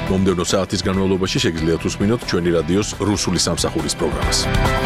მომდევნო საათის განმავლობაში შეგიძლიათ უსმინოთ ჩვენი რადიოს რუსული სამსახურის პროგრამას.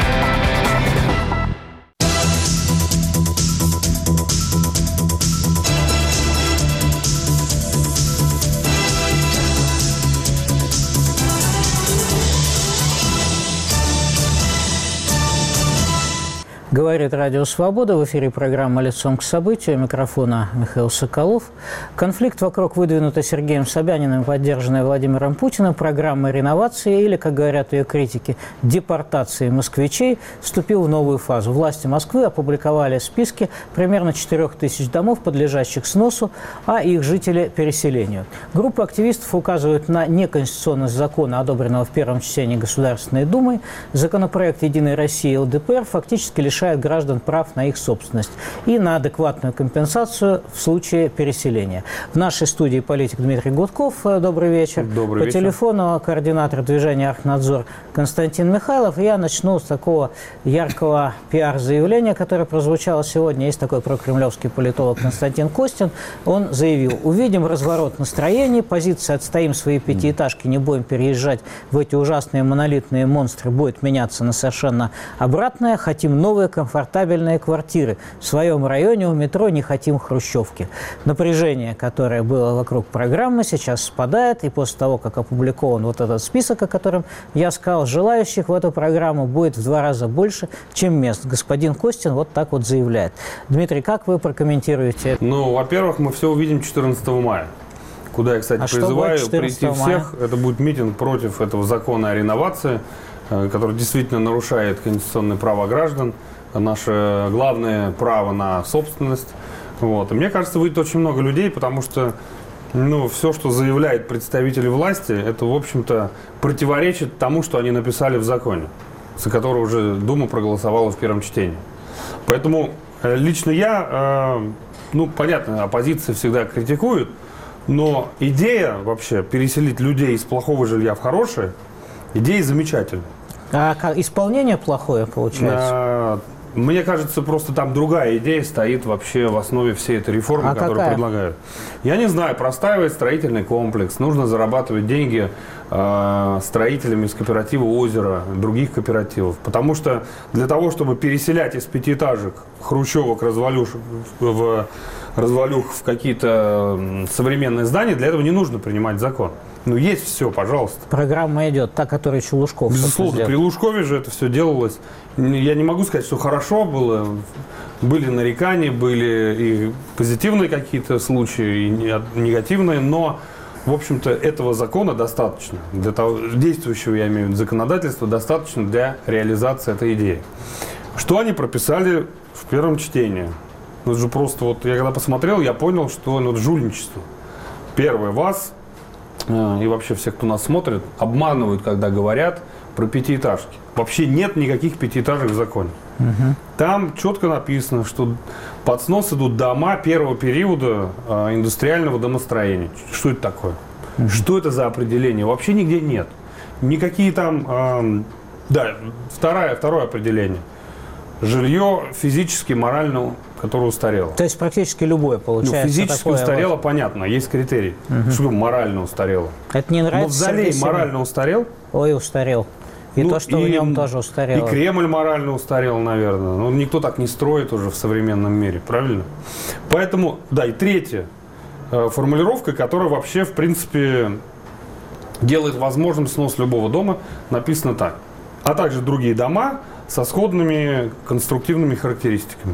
Говорит Радио Свобода. В эфире программа «Лицом к событию». У микрофона Михаил Соколов. Конфликт вокруг выдвинутой Сергеем Собяниным и поддержанной Владимиром Путиным программы реновации или, как говорят ее критики, депортации москвичей вступил в новую фазу. Власти Москвы опубликовали списки примерно 4000 домов, подлежащих сносу, а их жители – переселению. Группа активистов указывает на неконституционность закона, одобренного в первом чтении Государственной Думой. Законопроект «Единой России» ЛДПР фактически лишает граждан прав на их собственность и на адекватную компенсацию в случае переселения. В нашей студии политик Дмитрий Гудков. Добрый вечер. Добрый вечер. По телефону координатор движения «Архнадзор» Константин Михайлов. Я начну с такого яркого пиар-заявления, которое прозвучало сегодня. Есть такой прокремлевский политолог Константин Костин. Он заявил: увидим разворот настроений, позиция «отстоим свои пятиэтажки, не будем переезжать в эти ужасные монолитные монстры» будет меняться на совершенно обратное. Хотим новые комфортабельные квартиры. В своем районе у метро не хотим хрущевки. Напряжение, которое было вокруг программы, сейчас спадает. И после того, как опубликован вот этот список, о котором я сказал, желающих в эту программу будет в 2 раза больше, чем мест. Господин Костин вот так вот заявляет. Дмитрий, как вы прокомментируете? Ну, во-первых, мы все увидим 14 мая. Куда я, кстати, призываю прийти всех. Это будет митинг против этого закона о реновации, который действительно нарушает конституционные права граждан, наше главное право на собственность. Вот. И мне кажется, выйдет очень много людей, потому что все, что заявляют представители власти, это, в общем-то, противоречит тому, что они написали в законе, за который уже Дума проголосовала в первом чтении. Поэтому лично я, понятно, оппозиция всегда критикует, но идея вообще переселить людей из плохого жилья в хорошее, идея замечательная. А исполнение плохое получается? Мне кажется, просто там другая идея стоит вообще в основе всей этой реформы, которую предлагают. Я не знаю, простаивает строительный комплекс, нужно зарабатывать деньги строителями из кооператива «Озеро», других кооперативов. Потому что для того, чтобы переселять из пятиэтажек, хрущевок, развалюх в какие-то современные здания, для этого не нужно принимать закон. Есть все, пожалуйста. Программа идет, та, которую еще Лужков. Безусловно, при Лужкове же это все делалось. Я не могу сказать, что хорошо было. Были нарекания, были и позитивные какие-то случаи, и негативные, но, в общем-то, этого закона достаточно. Для того, действующего, я имею в виду, законодательства достаточно для реализации этой идеи. Что они прописали в первом чтении? Это же просто, я когда посмотрел, я понял, что жульничество. Первое, вас и вообще всех, кто нас смотрит, обманывают, когда говорят про пятиэтажки. Вообще нет никаких пятиэтажек в законе. Там четко написано, что под снос идут дома первого периода индустриального домостроения. Что это такое? Что это за определение? Вообще нигде нет. Никакие там... второе определение. Жилье физически, морально, которое устарело. То есть практически любое получается. Физически устарело, понятно, есть критерий. Что морально устарело. Это не нравится. Мавзолей морально устарел? Ой, устарел. И то, что в нем тоже устарело. И Кремль морально устарел, наверное. Никто так не строит уже в современном мире, правильно? Поэтому, и третья формулировка, которая вообще, в принципе, делает возможным снос любого дома, написано так. А также другие дома со сходными конструктивными характеристиками.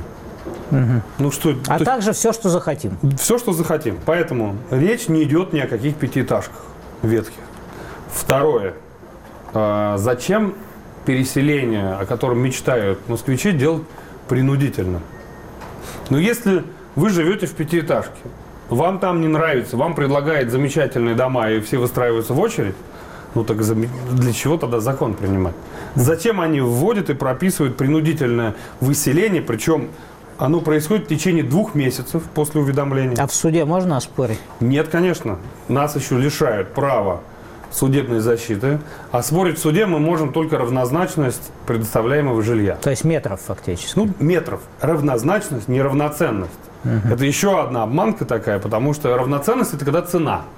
Также все, что захотим. Все, что захотим. Поэтому речь не идет ни о каких пятиэтажках ветхих. Второе. Зачем переселение, о котором мечтают москвичи, делать принудительно? Если вы живете в пятиэтажке, вам там не нравится, вам предлагают замечательные дома, и все выстраиваются в очередь, так для чего тогда закон принимать? Зачем они вводят и прописывают принудительное выселение, причем оно происходит в течение 2 месяцев после уведомления? А в суде можно оспорить? Нет, конечно. Нас еще лишают права судебной защиты. А спорить в суде мы можем только равнозначность предоставляемого жилья. То есть метров фактически? Метров. Равнозначность, неравноценность. Это еще одна обманка такая, потому что равноценность – это когда цена.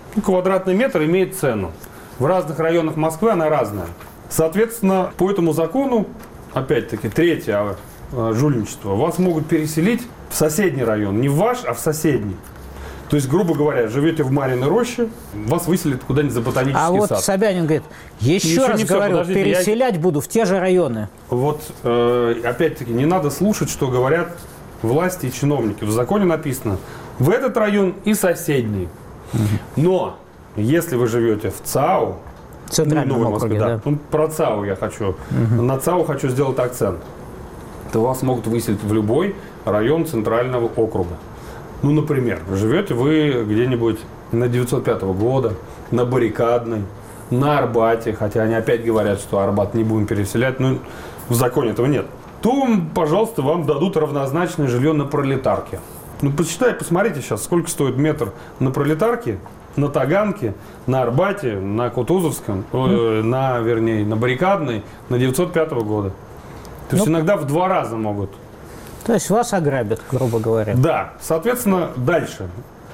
Квадратный метр имеет цену. В разных районах Москвы она разная. Соответственно, по этому закону, опять-таки, третье жульничество, вас могут переселить в соседний район. Не в ваш, а в соседний. То есть, грубо говоря, живете в Марьиной роще, вас выселят куда-нибудь за ботанический сад. А вот Собянин говорит, еще раз говорю, переселять буду в те же районы. Вот, опять-таки, не надо слушать, что говорят власти и чиновники. В законе написано, в этот район и соседний. Но, если вы живете в ЦАУ, Центральном округе, да. Про ЦАУ я хочу, на ЦАУ хочу сделать акцент, то вас могут выселить в любой район Центрального округа. Ну, например, живете вы где-нибудь на 905 года, на Баррикадной, на Арбате, хотя они опять говорят, что Арбат не будем переселять, но в законе этого нет. То, пожалуйста, вам дадут равнозначное жилье на Пролетарке. Ну, посмотрите сейчас, сколько стоит метр на Пролетарке, на Таганке, на Арбате, на Кутузовском, на Баррикадной, на 905 года. То есть иногда в 2 раза могут. То есть вас ограбят, грубо говоря. Да, соответственно, дальше.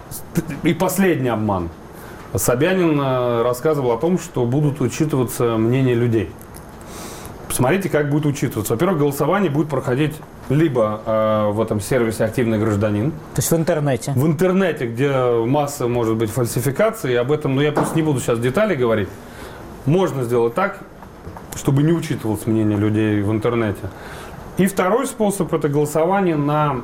И последний обман. Собянин рассказывал о том, что будут учитываться мнения людей. Посмотрите, как будет учитываться. Во-первых, голосование будет проходить либо в этом сервисе «Активный гражданин». То есть в интернете. В интернете, где масса, может быть, фальсификаций. Об этом, но я просто не буду сейчас детали говорить. Можно сделать так, чтобы не учитывалось мнение людей в интернете. И второй способ – это голосование на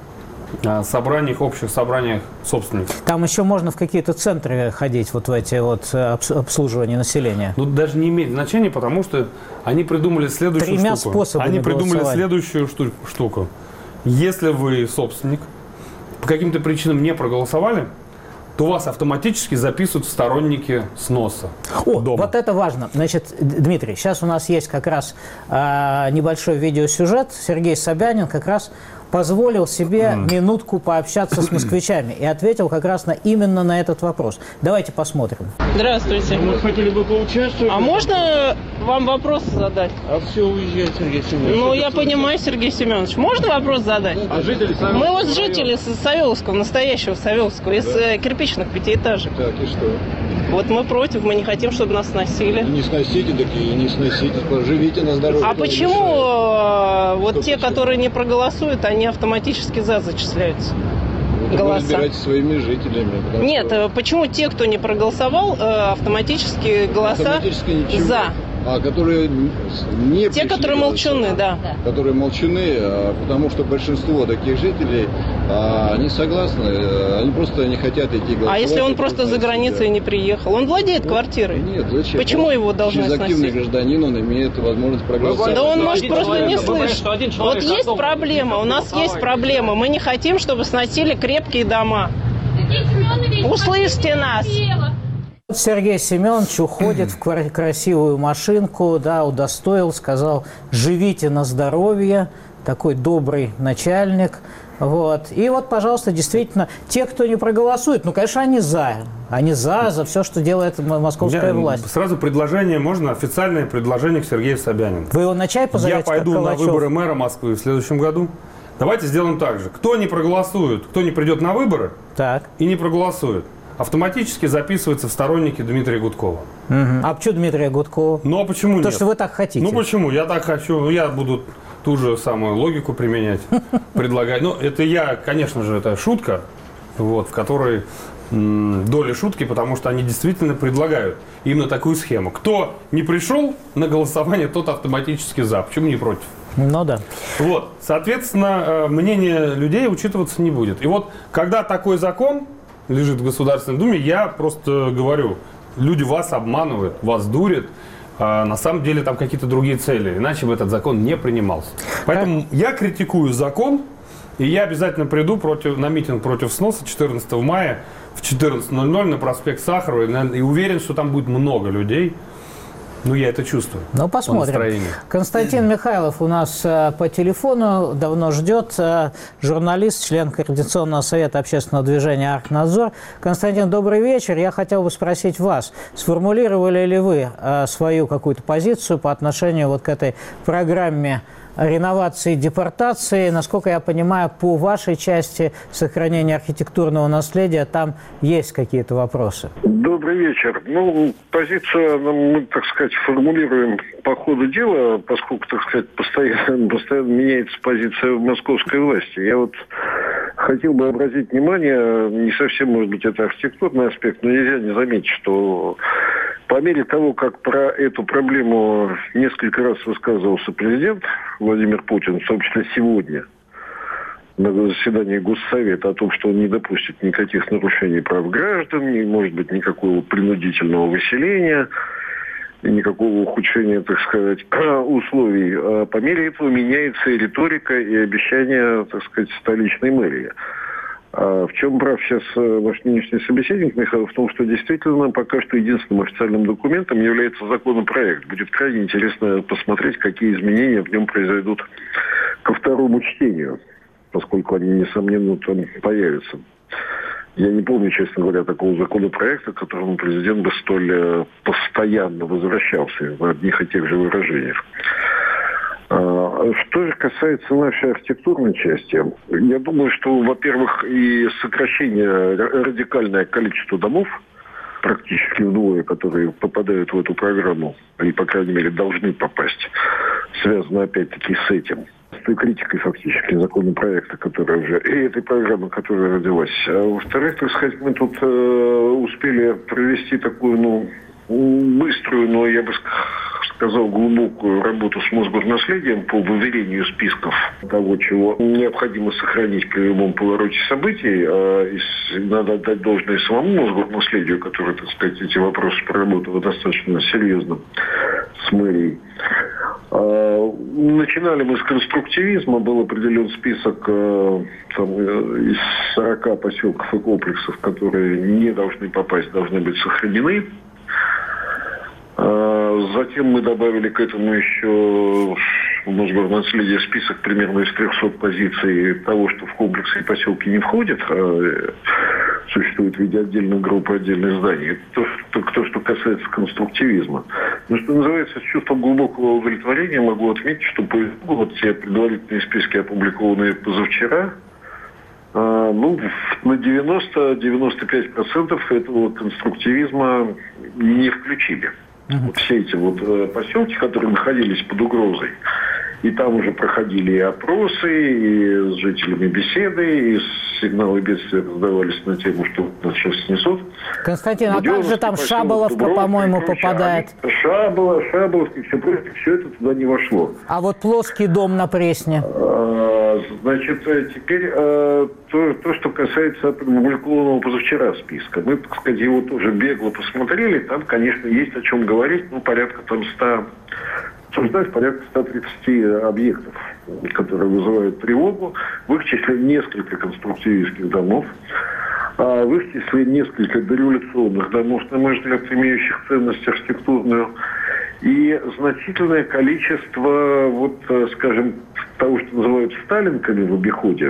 собраниях, общих собраниях собственников. Там еще можно в какие-то центры ходить, вот в эти вот обслуживания населения. Ну, даже не имеет значения, потому что они придумали следующую Тремя штуку. способами Они придумали голосования. следующую штуку. Если вы собственник, по каким-то причинам не проголосовали, то вас автоматически записывают в сторонники сноса дома. Вот это важно. Значит, Дмитрий, сейчас у нас есть как раз небольшой видеосюжет. Сергей Собянин как раз позволил себе минутку пообщаться с москвичами и ответил как раз именно на этот вопрос. Давайте посмотрим. Здравствуйте. Мы хотели бы поучаствовать. А можно вам вопрос задать? А все уезжает, Сергей Семенович. Ну, я понимаю, Сергей Семенович. Можно вопрос задать? А жители Савеловского Мы вот жители Савеловского, настоящего Савеловского, из кирпичных 5-этажек. Так, и что? Вот мы против, мы не хотим, чтобы нас сносили. Не сносите, так и не сносите. Живите на здоровье. А почему вот те, которые не проголосуют, они автоматически за зачисляются? Вы Голоса. разбирайтесь своими жителями. Нет, почему те, кто не проголосовал, автоматически голоса Автоматически ничего. за? А которые не Те, пришли которые молчуны, голосовать. да. Которые молчуны, потому что большинство таких жителей, они согласны, они просто не хотят идти голосовать. А если он просто за границей не приехал? Он владеет квартирой. Нет, зачем? Почему его должны Через активный сносить? гражданин он имеет возможность проголосовать. Да он может просто не слышать. Вот есть проблема, у нас есть проблема. Мы не хотим, чтобы сносили крепкие дома. Услышьте нас. Сергей Семенович уходит в красивую машинку, да, удостоил, сказал, живите на здоровье, такой добрый начальник. Вот. И вот, пожалуйста, действительно, те, кто не проголосует, ну, конечно, они за все, что делает московская власть. Сразу предложение, можно официальное предложение к Сергею Собянину. Вы его на чай позовете? Я пойду на выборы мэра Москвы в следующем году. Давайте сделаем так же. Кто не проголосует, кто не придет на выборы и не проголосует, автоматически записывается в сторонники Дмитрия Гудкова. А почему Дмитрия Гудкова? Ну, а почему нет? Потому что вы так хотите. Ну, почему? Я так хочу. Ну, я буду ту же самую логику применять, предлагать. Ну, это я, конечно же, это шутка, вот, в которой доля шутки, потому что они действительно предлагают именно такую схему. Кто не пришел на голосование, тот автоматически за. Почему не против? Ну да. Вот, соответственно, мнение людей учитываться не будет. И вот, когда такой закон лежит в Государственной Думе, я просто говорю, люди вас обманывают, вас дурят, а на самом деле там какие-то другие цели, иначе бы этот закон не принимался. Поэтому я критикую закон, и я обязательно приду на митинг против сноса 14 мая в 14:00 на проспект Сахарова, и уверен, что там будет много людей. Ну, я это чувствую. Ну, посмотрим. Константин Михайлов у нас по телефону давно ждет. Журналист, член Координационного совета общественного движения «Архнадзор». Константин, добрый вечер. Я хотел бы спросить вас, сформулировали ли вы свою какую-то позицию по отношению вот к этой программе реновации и депортации. Насколько я понимаю, по вашей части сохранения архитектурного наследия там есть какие-то вопросы. Добрый вечер. Ну, позицию мы, так сказать, формулируем по ходу дела, поскольку, так сказать, постоянно меняется позиция московской власти. Я вот хотел бы обратить внимание, не совсем, может быть, это архитектурный аспект, но нельзя не заметить, что по мере того, как про эту проблему несколько раз высказывался президент Владимир Путин, в том числе сегодня, на заседании Госсовета, о том, что он не допустит никаких нарушений прав граждан, не может быть никакого принудительного выселения, никакого ухудшения, так сказать, условий. А по мере этого меняется и риторика, и обещания, так сказать, столичной мэрии. А в чем прав сейчас ваш нынешний собеседник, Михаил? В том, что действительно пока что единственным официальным документом является законопроект. Будет крайне интересно посмотреть, какие изменения в нем произойдут ко второму чтению, поскольку они, несомненно, там появятся. Я не помню, честно говоря, такого законопроекта, к которому президент бы столь постоянно возвращался в одних и тех же выражениях. Что же касается нашей архитектурной части, я думаю, что, во-первых, и сокращение, радикальное количество домов, практически вдвое, которые попадают в эту программу, или, по крайней мере, должны попасть, связано, опять-таки, с этим. С той критикой, фактически, законопроекта, которая уже... И этой программы, которая родилась. А во-вторых, так сказать, мы тут успели провести такую, быструю, но, я бы сказал, глубокую работу с Мосгорнаследием по выверению списков того, чего необходимо сохранить при любом повороте событий. И надо отдать должное самому Мосгорнаследию, который, так сказать, эти вопросы проработал достаточно серьезно с мэрией. Начинали мы с конструктивизма, был определен список из 40 поселков и комплексов, которые не должны попасть, должны быть сохранены. Затем мы добавили к этому еще в Мосгорнаследие список примерно из 300 позиций того, что в комплексы и поселки не входит, а существует в виде отдельной группы, отдельных зданий. То, что касается конструктивизма. Но, что называется, с чувством глубокого удовлетворения могу отметить, что по итогу вот те предварительные списки, опубликованные позавчера, на 90-95% этого конструктивизма не включили. Вот все эти поселки, которые находились под угрозой, и там уже проходили и опросы, и с жителями беседы, и сигналы бедствия раздавались на тему, что нас сейчас снесут. Константин, а как же там Шаболовка, по-моему, попадает? Шаболовка, все это туда не вошло. А вот плоский дом на Пресне? Значит, теперь то, что касается опубликованного позавчера списка. Мы, так сказать, его тоже бегло посмотрели. Там, конечно, есть о чем говорить. Порядка там 100... Обсуждать порядка 130 объектов, которые вызывают тревогу. В их числе несколько конструктивистских домов, а в их числе несколько дореволюционных домов, на мой взгляд, имеющих ценность архитектурную, и значительное количество, скажем, того, что называют сталинками в обиходе.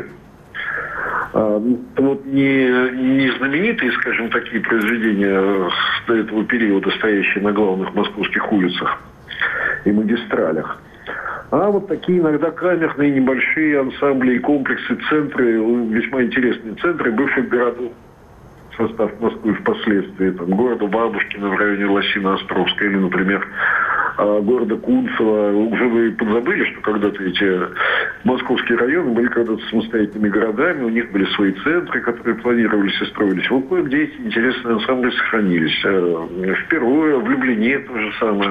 Не знаменитые, скажем, такие произведения до этого периода, стоящие на главных московских улицах и магистралях. А вот такие иногда камерные небольшие ансамбли и комплексы, центры, весьма интересные центры бывших городов в состав Москвы впоследствии. Города Бабушкина в районе Лосино-Островска или, например, города Кунцево. Уже вы подзабыли, что когда-то эти московские районы были когда-то самостоятельными городами, у них были свои центры, которые планировались и строились. Вот кое-где эти интересные ансамбли сохранились. Впервые в Люблине то же самое.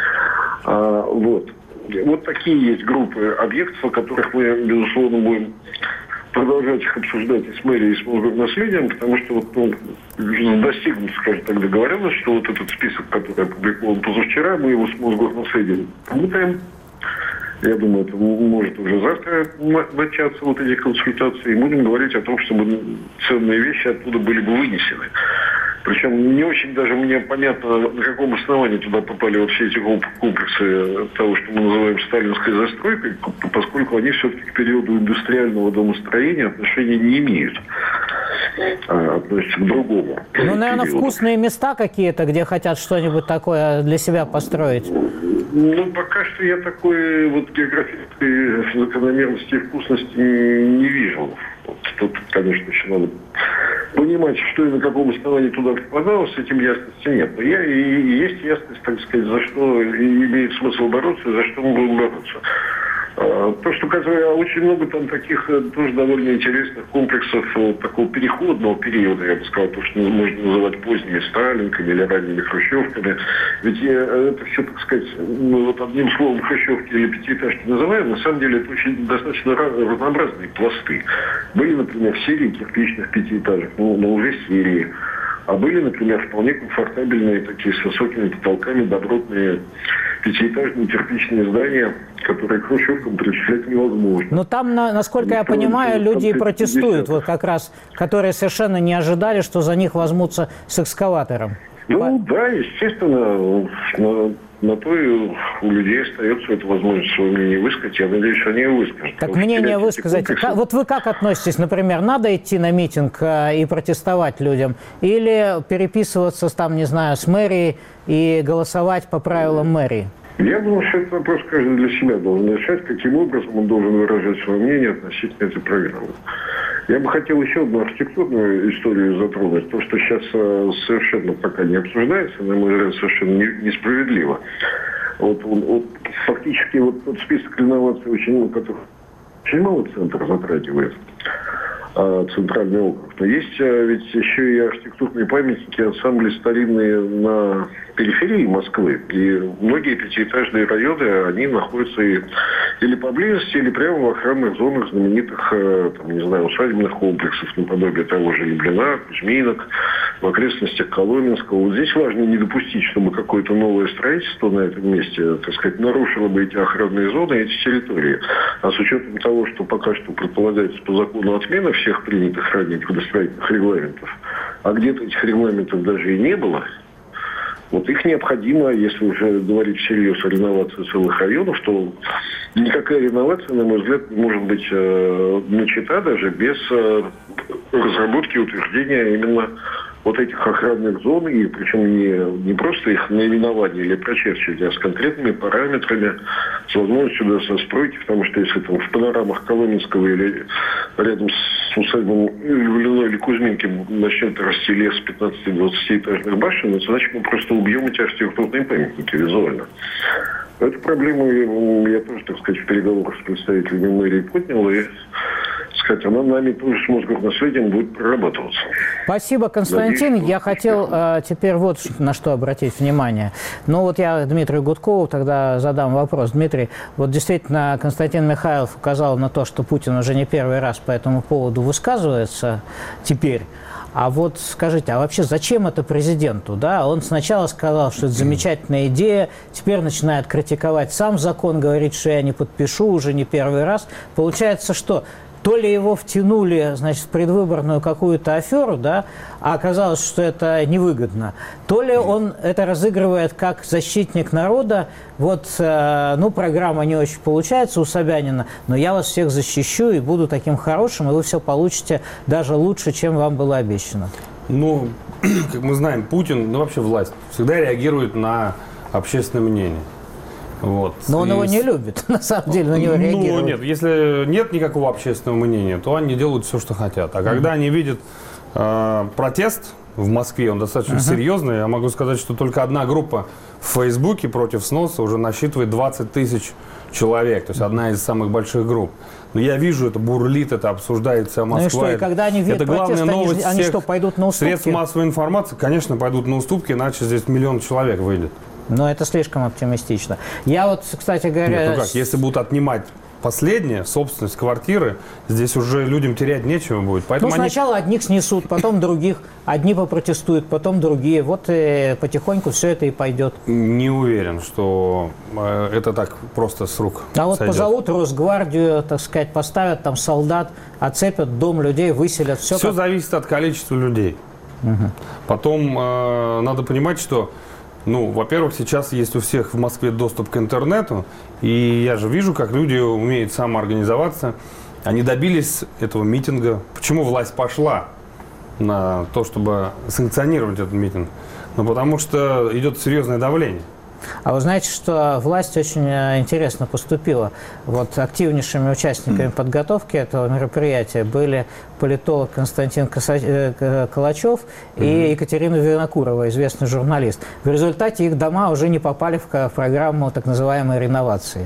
Вот такие есть группы объектов, о которых мы, безусловно, будем продолжать их обсуждать и с мэрией, и с Мосгорнаследием, потому что достигнут, скажем так, договоренность, что вот этот список, который опубликован позавчера, мы его с Мосгорнаследием работаем. Я думаю, это может уже завтра начаться эти консультации, и будем говорить о том, чтобы ценные вещи оттуда были бы вынесены. Причем не очень даже мне понятно, на каком основании туда попали все эти комплексы того, что мы называем сталинской застройкой, поскольку они все-таки к периоду индустриального домостроения отношения не имеют. Относятся к другому. Наверное, вкусные места какие-то, где хотят что-нибудь такое для себя построить. Ну, пока что я такой вот географической закономерности и вкусности не вижу. Вот тут, конечно, еще надо понимать, что и на каком основании туда попадало, с этим ясности нет. Но есть ясность, так сказать, за что имеет смысл бороться, и за что мы будем бороться. То, что касается, очень много там таких тоже довольно интересных комплексов такого переходного периода, я бы сказал, то, что можно называть поздними сталинками или ранними хрущевками. Ведь это все, так сказать, ну, вот одним словом хрущевки или пятиэтажки называем, на самом деле это очень достаточно разнообразные пласты. Были, например, серии кирпичных пятиэтажек, но уже серии. А были, например, вполне комфортабельные, такие с высокими потолками, добротные пятиэтажные кирпичные здания, которые к хрущевкам причислять невозможно. Но там, насколько я понимаю, люди и протестуют, вот как раз, которые совершенно не ожидали, что за них возьмутся с экскаватором. Ну да, естественно, на то и у людей остается эта возможность свое мнение высказать. Я надеюсь, они его выскажут. Так мнение высказать. Вот вы как относитесь, например, надо идти на митинг и протестовать людям? Или переписываться, там, не знаю, с мэрией и голосовать по правилам мэрии? Я думаю, что этот вопрос каждый для себя должен решать, каким образом он должен выражать свое мнение относительно этой программы. Я бы хотел еще одну архитектурную историю затронуть. То, что сейчас совершенно пока не обсуждается, на мой взгляд, совершенно несправедливо. Вот фактически вот тот список реноваций, который очень мало центр затрагивает, центральный округ. Но есть ведь еще и архитектурные памятники, ансамбли старинные на периферии Москвы. И многие пятиэтажные районы, они находятся или поблизости, или прямо в охранных зонах знаменитых, там, не знаю, усадебных комплексов, наподобие того же Люблина, Кузьминок, в окрестностях Коломенского. Вот здесь важно не допустить, чтобы какое-то новое строительство на этом месте, так сказать, нарушило бы эти охранные зоны, эти территории. А с учетом того, что пока что предполагается по закону отмена всех принятых ранее градостроительных регламентов, а где-то этих регламентов даже и не было, вот их необходимо, если уже говорить всерьез о реновации целых районов, то никакая реновация, на мой взгляд, не может быть начата даже без разработки и утверждения именно вот этих охранных зон, и причем не просто их наименование или прочерчивание, а с конкретными параметрами, с возможностью даже стройки, потому что если там в панорамах Коломенского или рядом с усадьбом Люблино или Кузьминки начнет расти лес 15-20-этажных башен, это значит, мы просто убьем эти архитектурные памятники визуально. Эту проблему я тоже, так сказать, в переговорах с представителями мэрии поднял, и, сказать, она нами тоже с Мосгорнаследием будет прорабатываться. Спасибо, Константин. Я хотел теперь вот на что обратить внимание. Ну вот я Дмитрию Гудкову тогда задам вопрос. Дмитрий, вот действительно Константин Михайлов указал на то, что Путин уже не первый раз по этому поводу высказывается теперь. А вот скажите, а вообще зачем это президенту? Да? Он сначала сказал, что это замечательная идея, теперь начинает критиковать сам закон, говорит, что я не подпишу уже не первый раз. Получается, что то ли его втянули, значит, в предвыборную какую-то аферу, да, а оказалось, что это невыгодно, то ли он это разыгрывает как защитник народа. Вот, ну, программа не очень получается у Собянина, но я вас всех защищу и буду таким хорошим, и вы все получите даже лучше, чем вам было обещано. Ну, как мы знаем, Путин, ну, вообще власть, всегда реагирует на общественное мнение. Вот. Но он его не любит, на самом деле, на него реагирует. Ну, нет, если нет никакого общественного мнения, то они делают все, что хотят. А когда они видят протест в Москве, он достаточно серьезный, я могу сказать, что только одна группа в Фейсбуке против сноса уже насчитывает 20 тысяч человек, то есть одна из самых больших групп. Но я вижу, это бурлит, это обсуждается Москва. Ну и что, и когда они видят протест, они что, пойдут на уступки? Средств массовой информации, конечно, пойдут на уступки, иначе здесь 1 миллион человек выйдет. Но это слишком оптимистично. Я вот, кстати говоря... Нет, ну как, если будут отнимать последнее, собственность квартиры, здесь уже людям терять нечего будет. Поэтому сначала одних снесут, потом других. Одни попротестуют, потом другие. Вот и потихоньку все это и пойдет. Не уверен, что это так просто с рук вот сойдет. Позовут Росгвардию, так сказать, поставят там солдат, оцепят дом людей, выселят. Все зависит от количества людей. Потом надо понимать, что ну, во-первых, сейчас есть у всех в Москве доступ к интернету, и я же вижу, как люди умеют самоорганизоваться. Они добились этого митинга. Почему власть пошла на то, чтобы санкционировать этот митинг? Ну, потому что идет серьезное давление. А вы знаете, что власть очень интересно поступила. Вот активнейшими участниками подготовки этого мероприятия были политолог Константин Калачев и Екатерина Винокурова, известный журналист. В результате их дома уже не попали в программу так называемой реновации.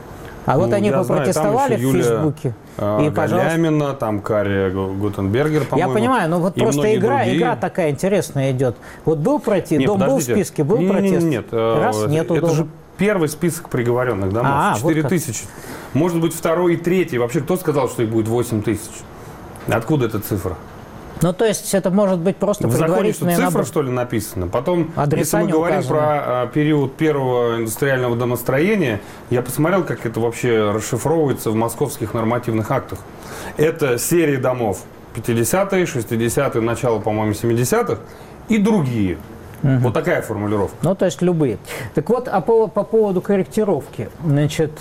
А вот они попротестовали в Фейсбуке. И, Галямина, там Кария Гутенбергер, по-моему. Я понимаю, но вот просто игра такая интересная идет. Вот был протест, дом был в списке, был протест? Нет, нету это дома. же первый список приговоренных домов, 4000. Вот может быть, второй и третий. Вообще, кто сказал, что их будет 8000? Откуда эта цифра? Ну, то есть, это может быть просто предварительная цифра, набор, что ли, написана? Потом, если мы говорим про период первого индустриального домостроения, я посмотрел, как это вообще расшифровывается в московских нормативных актах. Это серии домов 50-е, 60-е, начало, по-моему, 70-х и другие. Вот такая формулировка. Ну, то есть любые. Так вот, по поводу корректировки. Значит,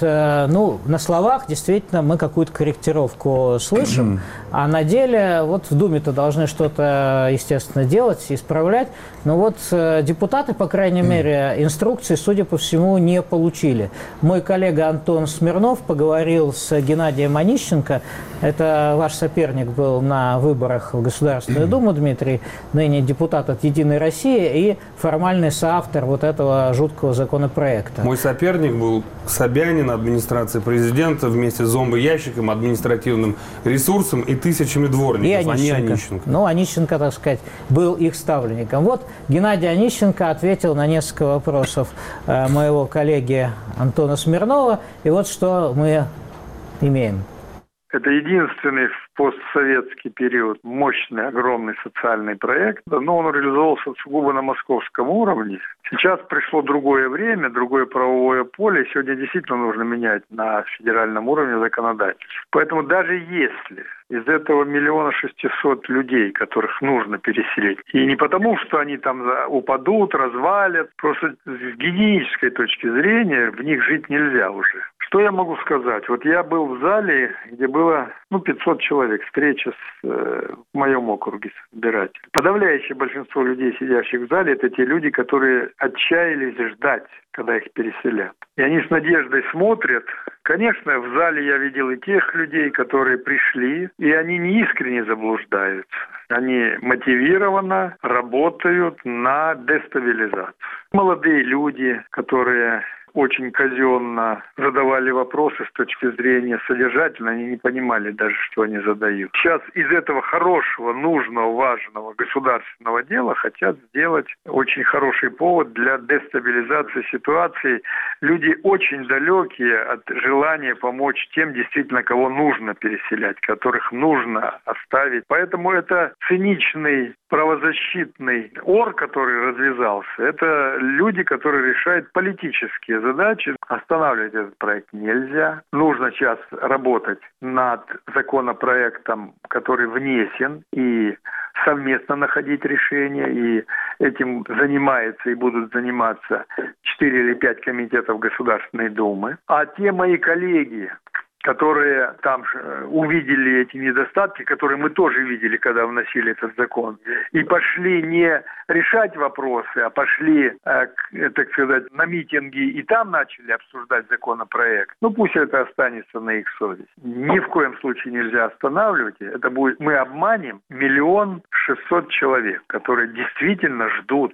на словах действительно мы какую-то корректировку слышим, а на деле вот в Думе-то должны что-то, естественно, делать, исправлять. Но вот депутаты, по крайней мере, инструкции, судя по всему, не получили. Мой коллега Антон Смирнов поговорил с Геннадием Онищенко. Это ваш соперник был на выборах в Государственную Думу, Дмитрий, ныне депутат от «Единой России» и формальный соавтор вот этого жуткого законопроекта. Мой соперник был Собянин, администрация президента, вместе с зомбоящиком, административным ресурсом и тысячами дворников, а не Онищенко. Ну, Онищенко, так сказать, был их ставленником. Вот Геннадий Онищенко ответил на несколько вопросов моего коллеги Антона Смирнова, и вот что мы имеем. Это единственный в постсоветский период мощный, огромный социальный проект, но он реализовался сугубо на московском уровне. Сейчас пришло другое время, другое правовое поле, и сегодня действительно нужно менять на федеральном уровне законодательство. Поэтому даже если из этого 1 600 000 людей, которых нужно переселить, и не потому, что они там упадут, развалят, просто с гигиенической точки зрения в них жить нельзя уже. Что я могу сказать? Вот я был в зале, где было 500 человек, встреча в моем округе собирателей. Подавляющее большинство людей, сидящих в зале, это те люди, которые отчаялись ждать, когда их переселят. И они с надеждой смотрят. Конечно, в зале я видел и тех людей, которые пришли, и они не искренне заблуждаются. Они мотивированно работают на дестабилизацию. Молодые люди, которые очень казенно задавали вопросы с точки зрения содержательной, они не понимали даже, что они задают. Сейчас из этого хорошего, нужного, важного государственного дела хотят сделать очень хороший повод для дестабилизации ситуации. Люди очень далекие от желания помочь тем, действительно, кого нужно переселять, которых нужно оставить. Поэтому это циничный правозащитный ор, который развязался, это люди, которые решают политические задачи. Останавливать этот проект нельзя. Нужно сейчас работать над законопроектом, который внесен, и совместно находить решения. И этим занимается и будут заниматься 4 или 5 комитетов Государственной Думы. А те мои коллеги, которые там увидели эти недостатки, которые мы тоже видели, когда вносили этот закон, и пошли не решать вопросы, а пошли, так сказать, на митинги и там начали обсуждать законопроект. Пусть это останется на их совести. Ни в коем случае нельзя останавливать. Это будет, мы обманем 1 600 000 человек, которые действительно ждут.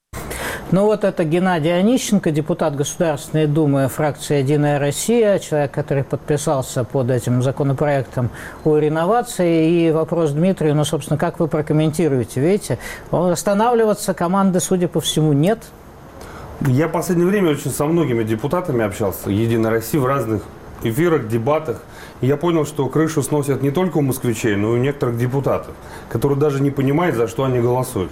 Ну вот это Геннадий Онищенко, депутат Государственной Думы, фракция «Единая Россия», человек, который подписался под этим законопроектом о реновации. И вопрос Дмитрию, собственно, как вы прокомментируете? Видите, останавливаться команды, судя по всему, нет? Я в последнее время очень со многими депутатами общался «Единой России» в разных эфирах, дебатах. И я понял, что крышу сносят не только у москвичей, но и у некоторых депутатов, которые даже не понимают, за что они голосуют.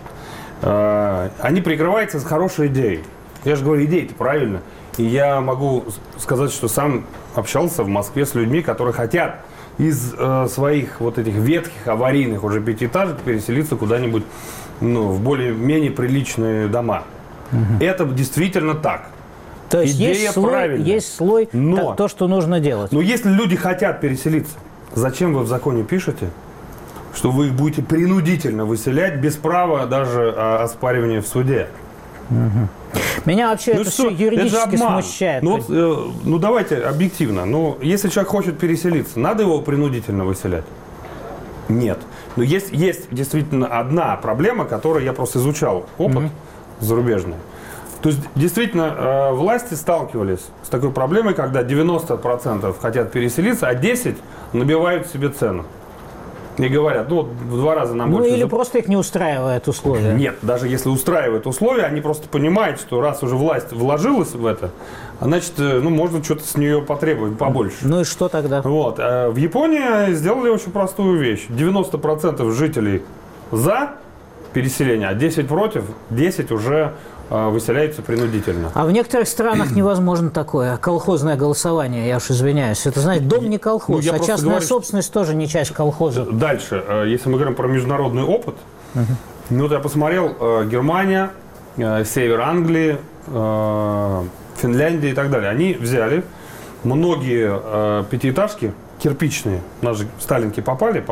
Они прикрываются с хорошей идеей. Я же говорю, идея-то правильно. И я могу сказать, что сам общался в Москве с людьми, которые хотят из своих вот этих ветхих, аварийных уже пятиэтажек переселиться куда-нибудь в более-менее приличные дома. Это действительно так. То есть есть слой, но то, что нужно делать. Но если люди хотят переселиться, зачем вы в законе пишете, что вы их будете принудительно выселять без права даже оспаривания в суде? Меня вообще это все юридически смущает. Ну, давайте объективно. Ну, если человек хочет переселиться, надо его принудительно выселять? Нет. Но есть действительно одна проблема, которую я просто изучал, опыт зарубежный. То есть, действительно, власти сталкивались с такой проблемой, когда 90% хотят переселиться, а 10% набивают себе цену. И говорят, ну, в 2 раза нам больше... Ну, или просто их не устраивает условия. Нет, даже если устраивает условия, они просто понимают, что раз уже власть вложилась в это, значит, ну, можно что-то с нее потребовать побольше. Ну и что тогда? Вот. В Японии сделали очень простую вещь. 90% жителей за переселение, а 10 против, 10 уже выселяются принудительно. А в некоторых странах невозможно такое колхозное голосование, я уж извиняюсь. Это, знаете, дом не колхоз, а частная собственность тоже не часть колхоза. Дальше, если мы говорим про международный опыт, ну вот я посмотрел, Германия, север Англии, Финляндия и так далее. Они взяли многие пятиэтажки кирпичные, у нас же сталинки попали,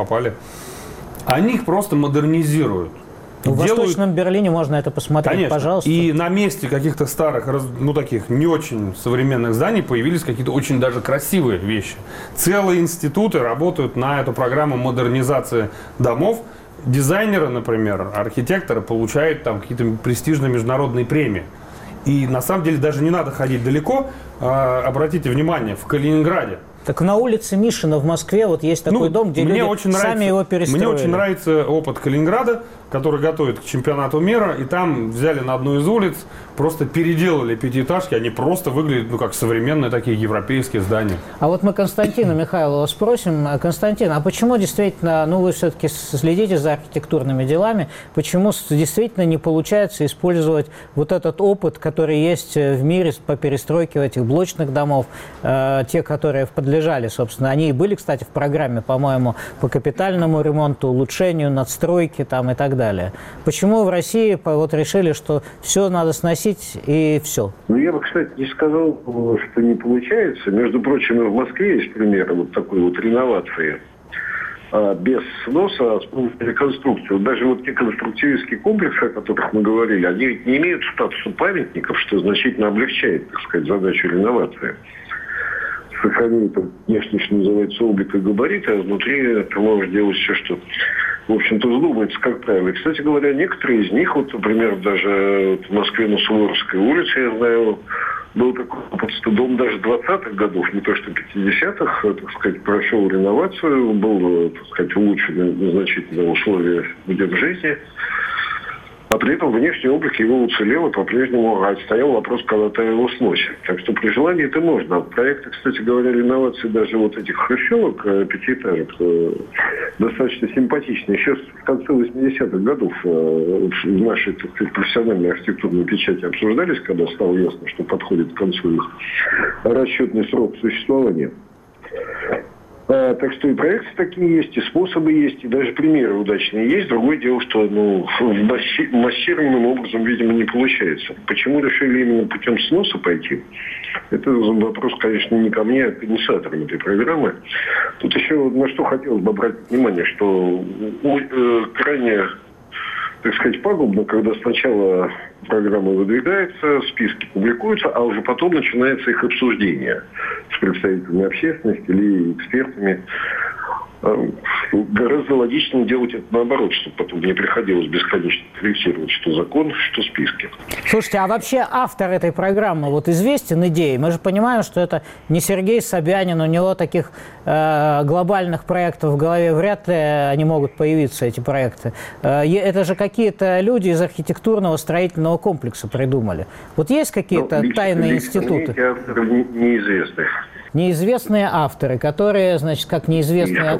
они их просто модернизируют. В Восточном Берлине можно это посмотреть, конечно, пожалуйста. И на месте каких-то старых, ну таких не очень современных зданий появились какие-то очень даже красивые вещи. Целые институты работают на эту программу модернизации домов. Дизайнеры, например, архитекторы получают там какие-то престижные международные премии. И на самом деле даже не надо ходить далеко. Обратите внимание, в Калининграде. Так на улице Мишина в Москве вот есть такой дом, где люди сами его перестроили. Мне очень нравится опыт Калининграда, который готовит к чемпионату мира. И там взяли на одну из улиц, просто переделали пятиэтажки. Они просто выглядят, ну, как современные такие европейские здания. А вот мы Константина Михайлова спросим. Константин, а почему действительно, ну, вы все-таки следите за архитектурными делами, почему действительно не получается использовать вот этот опыт, который есть в мире по перестройке этих блочных домов, те, которые подлежали, собственно, они и были, кстати, в программе, по-моему, по капитальному ремонту, улучшению, надстройке там и так далее. Почему в России вот решили, что все надо сносить и все? Ну, я бы, кстати, не сказал, что не получается. Между прочим, и в Москве есть примеры вот такой вот реновации без сноса, а с помощью реконструкции. Вот даже вот те конструктивистские комплексы, о которых мы говорили, они ведь не имеют статуса памятников, что значительно облегчает, так сказать, задачу реновации. Сохранить внешне, что называется, облик и габариты, а внутри ты можешь делать все, что, в общем-то, вздумается, как правило. И, кстати говоря, некоторые из них, вот, например, даже в Москве на Суворовской улице, я знаю, был такой дом даже 20-х годов, не то что 50-х, так сказать, прошел реновацию, был, так сказать, улучшены значительные условия в жизни. А при этом внешний облик его уцелел, и по-прежнему стоял вопрос, когда-то его сносят. Так что при желании это можно. Проекты, кстати говоря, реновации даже вот этих хрущевок, пятиэтажек, достаточно симпатичные. Еще в конце 80-х годов в нашей, так сказать, профессиональной архитектурной печати обсуждались, когда стало ясно, что подходит к концу их расчетный срок существования. Так что и проекты такие есть, и способы есть, и даже примеры удачные есть. Другое дело, что массированным образом, видимо, не получается. Почему решили именно путем сноса пойти? Это вопрос, конечно, не ко мне, а к инициаторам этой программы. Тут еще на что хотелось бы обратить внимание, что крайне, так сказать, пагубно, когда сначала программа выдвигается, списки публикуются, а уже потом начинается их обсуждение с представителями общественности или экспертами. Гораздо логичнее делать это наоборот, чтобы потом не приходилось бесконечно корректировать, что закон, что списки. Слушайте, а вообще автор этой программы вот известен идеей? Мы же понимаем, что это не Сергей Собянин, у него таких глобальных проектов в голове вряд ли они могут появиться, эти проекты. Это же какие-то люди из архитектурного строительного комплекса придумали. Вот есть какие-то тайные институты? Авторы неизвестны. Неизвестные авторы, которые, значит, как неизвестные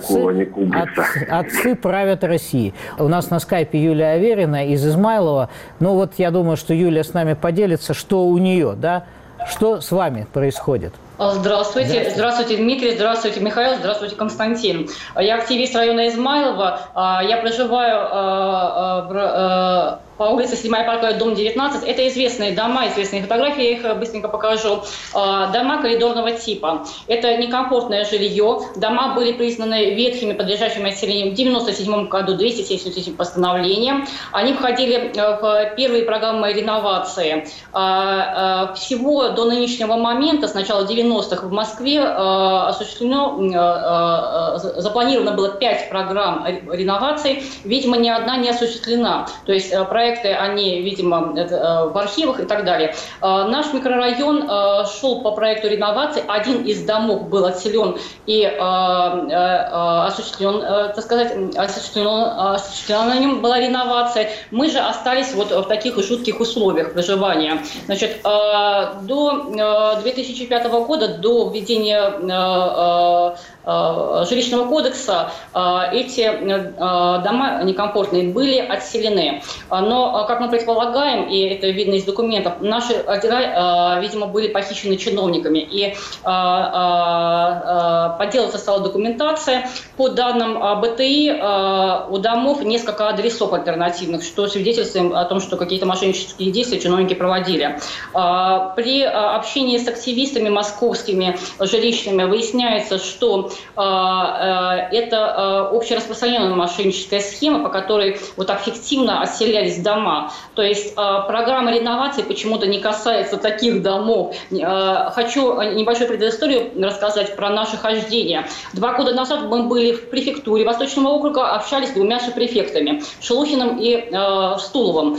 отцы правят Россией. У нас на скайпе Юлия Аверина из Измайлова. Ну вот я думаю, что Юлия с нами поделится, что у нее, да? Что с вами происходит? Здравствуйте. Здравствуйте, Дмитрий. Здравствуйте, Михаил. Здравствуйте, Константин. Я активист района Измайлова. Я проживаю по улице 7-я Парковая, дом 19. Это известные дома, известные фотографии, я их быстренько покажу. Дома коридорного типа. Это некомфортное жилье. Дома были признаны ветхими, подлежащими отселению в 1997 году 277 постановлением. Они входили в первые программы реновации. Всего до нынешнего момента, с начала 90-х в Москве, запланировано было 5 программ реновации. Видимо, ни одна не осуществлена. То есть проекты, они, видимо, в архивах и так далее. Наш микрорайон шел по проекту реновации. Один из домов был отселен и осуществлена на нем была реновация. Мы же остались вот в таких жутких условиях проживания. Значит, до 2005 года, до введения жилищного кодекса, эти дома некомфортные были отселены. Но, как мы предполагаем, и это видно из документов, наши ордера, видимо, были похищены чиновниками. И подделываться стала документация. По данным БТИ, у домов несколько адресов альтернативных, что свидетельствует о том, что какие-то мошеннические действия чиновники проводили. При общении с активистами московскими жилищными выясняется, что это общераспространенная мошенническая схема, по которой вот так фиктивно отселялись дома. То есть программа реновации почему-то не касается таких домов. Хочу небольшую предысторию рассказать про наше хождение. 2 года назад мы были в префектуре Восточного округа, общались с 2 субпрефектами, Шелухиным и Стуловым.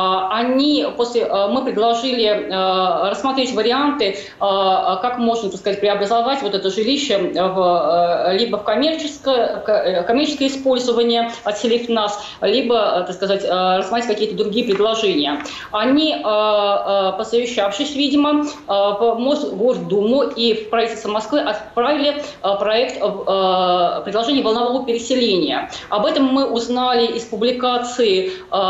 Мы предложили рассмотреть варианты, как можно, так сказать, преобразовать вот это жилище либо в коммерческое использование, отселив нас, либо, так сказать, рассмотреть какие-то другие предложения. Они, посовещавшись, видимо, в Мосгордуму и в правительство Москвы отправили проект предложения волнового переселения. Об этом мы узнали из публикации,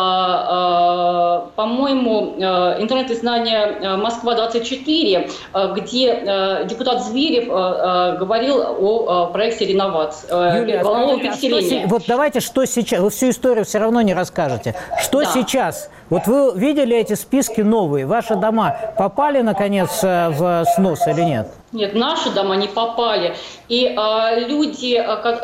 по-моему, интернет-издания «Москва-24», где депутат Зверев говорил о проекте реновации, волнового переселения. Вот давайте, что сейчас, вы всю историю все равно не расскажете. Что сейчас? Вот вы видели эти списки новые? Ваши дома попали, наконец, в снос или нет? Нет, наши дома не попали. И люди,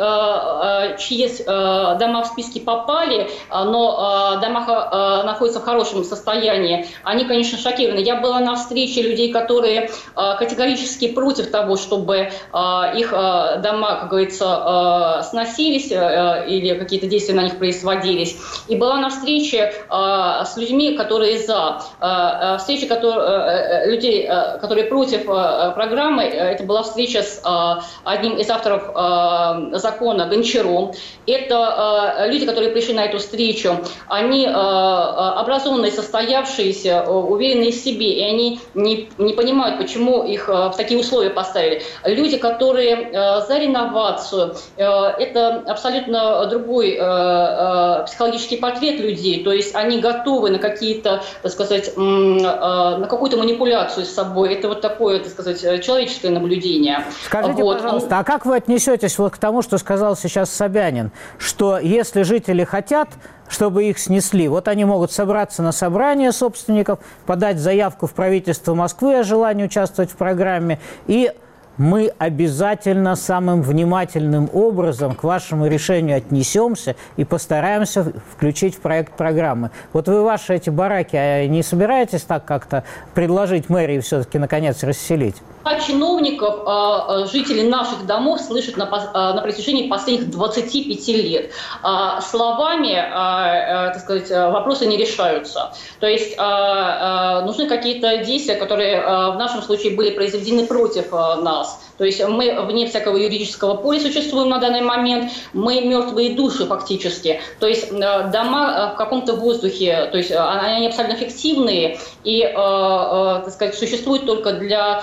чьи дома в списке попали, но дома находятся в хорошем состоянии, они, конечно, шокированы. Я была на встрече людей, которые категорически против того, чтобы их дома, как говорится, сносились или какие-то действия на них производились. И была на встрече с людьми, которые за. Встреча людей, которые против программы. Это была встреча с одним из авторов закона Гончаром. Это люди, которые пришли на эту встречу. Они образованные, состоявшиеся, уверенные в себе. И они не понимают, почему их в такие условия поставили. Люди, которые за реновацию, это абсолютно другой психологический портрет людей. То есть они готовы на какие-то, так сказать, на какую-то манипуляцию с собой. Это вот такое, так сказать, человеческое наблюдение. Скажите, пожалуйста, а как вы отнесетесь вот к тому, что сказал сейчас Собянин, что если жители хотят, чтобы их снесли, вот они могут собраться на собрание собственников, подать заявку в правительство Москвы о желании участвовать в программе, и мы обязательно самым внимательным образом к вашему решению отнесемся и постараемся включить в проект программы. Вот вы ваши эти бараки не собираетесь так как-то предложить мэрии все-таки наконец расселить? Чиновников жители наших домов слышат на протяжении последних 25 лет. Словами, так сказать, вопросы не решаются. То есть нужны какие-то действия, которые в нашем случае были произведены против нас. То есть мы вне всякого юридического поля существуем на данный момент, мы мертвые души фактически. То есть дома в каком-то воздухе, то есть они абсолютно фиктивные и, так сказать, существуют только для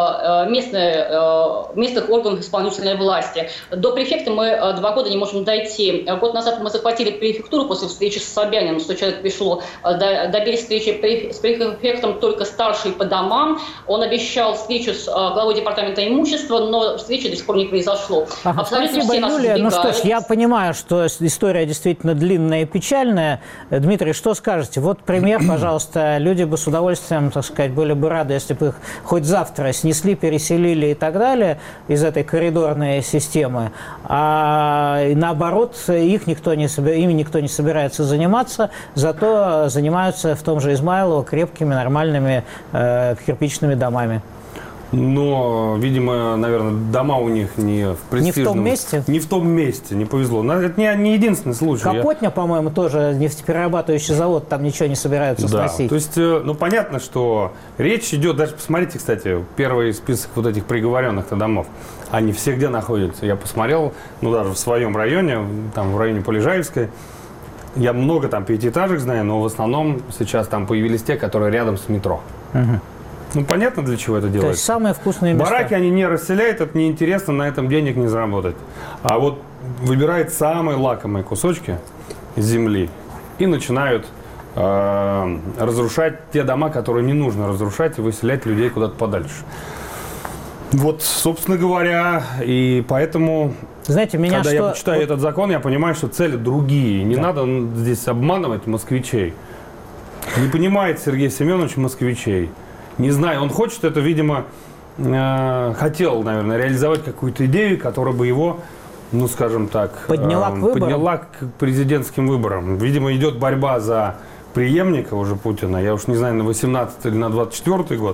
местных органов исполнительной власти. До префекта мы 2 года не можем дойти. Год назад мы захватили префектуру после встречи с Собяниным, 100 человек пришло. Добились встречи с префектом только старший по домам. Он обещал встречу с главой департамента имущества. правительства, но встречи до сих пор не произошло. Ага, спасибо, Юлия. Ну что ж, я понимаю, что история действительно длинная и печальная. Дмитрий, что скажете? Вот пример, пожалуйста. Люди бы с удовольствием, так сказать, были бы рады, если бы их хоть завтра снесли, переселили и так далее из этой коридорной системы. А наоборот, ими никто не собирается заниматься, зато занимаются в том же Измайлово крепкими, нормальными кирпичными домами. Но, видимо, наверное, дома у них не в престижном... Не в том месте? Не в том месте, не повезло. Но это не единственный случай. Капотня, по-моему, тоже нефтеперерабатывающий завод, там ничего не собираются сносить. То есть, ну, понятно, что речь идет, даже посмотрите, кстати, первый список вот этих приговоренных-то домов. Они все где находятся? Я посмотрел, ну, даже в своем районе, там, в районе Полежаевской. Я много там пятиэтажек знаю, но в основном сейчас там появились те, которые рядом с метро. Угу. Ну, понятно, для чего это делается. То есть самые вкусные места. Бараки они не расселяют, это неинтересно, на этом денег не заработать. А вот выбирают самые лакомые кусочки земли и начинают разрушать те дома, которые не нужно разрушать, и выселять людей куда-то подальше. Вот, собственно говоря, и поэтому... Знаете, когда я читаю этот закон, я понимаю, что цели другие. Не надо здесь обманывать москвичей. Не понимает Сергей Семенович москвичей. Не знаю, он хочет это, видимо, хотел, наверное, реализовать какую-то идею, которая бы его, ну, скажем так, подняла к президентским выборам. Видимо, идет борьба за преемника уже Путина. Я уж не знаю, на 18 или на 24 год.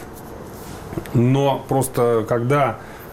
Но просто когда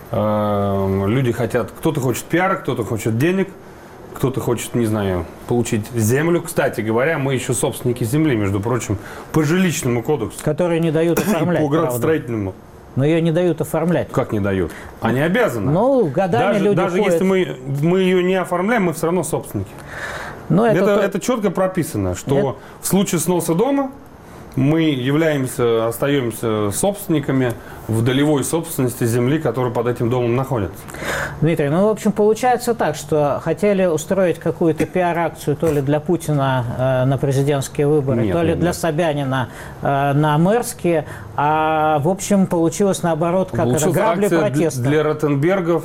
люди хотят, кто-то хочет пиара, кто-то хочет денег, кто-то хочет, не знаю, получить землю. Кстати говоря, мы еще собственники земли, между прочим, по жилищному кодексу. Которые не дают оформлять, по градостроительному. Но ее не дают оформлять. Как не дают? Они обязаны. Ну, годами люди даже ходят. Если мы ее не оформляем, мы все равно собственники. Но это четко прописано, что в случае сноса дома мы остаемся собственниками в долевой собственности земли, которая под этим домом находится. Дмитрий, ну, в общем, получается так, что хотели устроить какую-то пиар-акцию то ли для Путина на президентские выборы, то ли для Собянина на мэрские, а, в общем, получилось наоборот, как это, грабли протеста. Для Ротенбергов,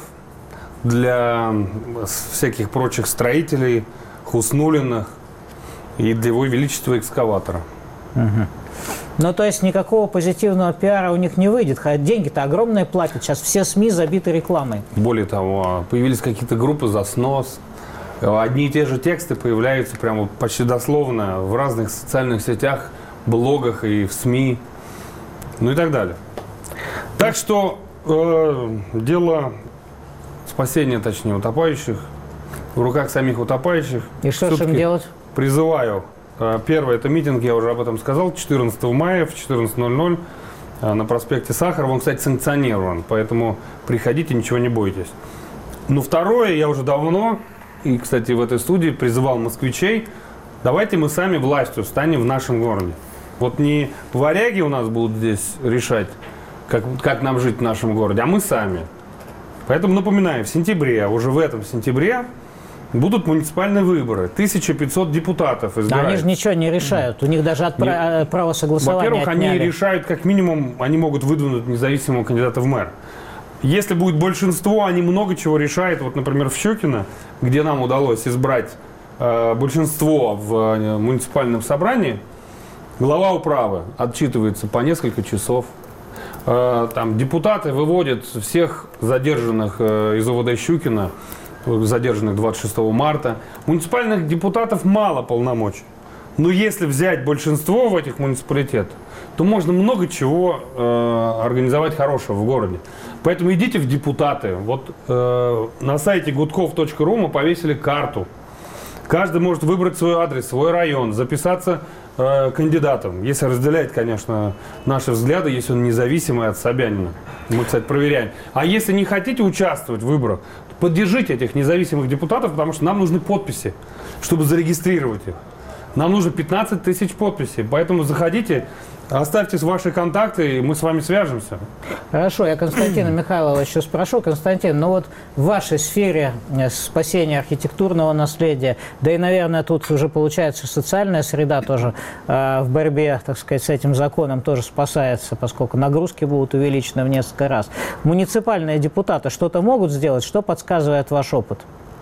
для всяких прочих строителей, Хуснулиных и для его величества экскаватора. Угу. Ну, то есть никакого позитивного пиара у них не выйдет, хотя деньги-то огромные платят, сейчас все СМИ забиты рекламой. Более того, появились какие-то группы за снос, одни и те же тексты появляются прямо почти дословно в разных социальных сетях, блогах и в СМИ, ну и так далее. Так что дело спасения, точнее, утопающих в руках самих утопающих. И что же им делать? Призываю. Первое, это митинг, я уже об этом сказал, 14 мая в 14:00 на проспекте Сахарова. Он, кстати, санкционирован, поэтому приходите, ничего не бойтесь. Но второе, я уже давно, и, кстати, в этой студии призывал москвичей, давайте мы сами властью станем в нашем городе. Вот не варяги у нас будут здесь решать, как нам жить в нашем городе, а мы сами. Поэтому напоминаю, в сентябре, уже в этом сентябре, будут муниципальные выборы. 1500 депутатов избирают. Они же ничего не решают. У них даже право согласования Во-первых, отняли. они решают, как минимум, они могут выдвинуть независимого кандидата в мэр. Если будет большинство, они много чего решают. Вот, например, в Щукино, где нам удалось избрать большинство в муниципальном собрании, глава управы отчитывается по несколько часов. Там депутаты выводят всех задержанных из ОВД Щукина, задержанных 26 марта. Муниципальных депутатов мало полномочий. Но если взять большинство в этих муниципалитетах, то можно много чего организовать хорошего в городе. Поэтому идите в депутаты. Вот на сайте gudkov.ru мы повесили карту. Каждый может выбрать свой адрес, свой район, записаться кандидатом. Если разделяет, конечно, наши взгляды, если он независимый от Собянина. Мы, кстати, проверяем. А если не хотите участвовать в выборах, поддержите этих независимых депутатов, потому что нам нужны подписи, чтобы зарегистрировать их. Нам нужно 15 тысяч подписей. Поэтому заходите, оставьте ваши контакты, и мы с вами свяжемся. Хорошо, я Константина Михайлова еще спрошу. Константин, ну вот в вашей сфере спасения архитектурного наследия, да и, наверное, тут уже получается социальная среда тоже в борьбе, так сказать, с этим законом тоже спасается, поскольку нагрузки будут увеличены в несколько раз. Муниципальные депутаты что-то могут сделать? Что подсказывает ваш опыт?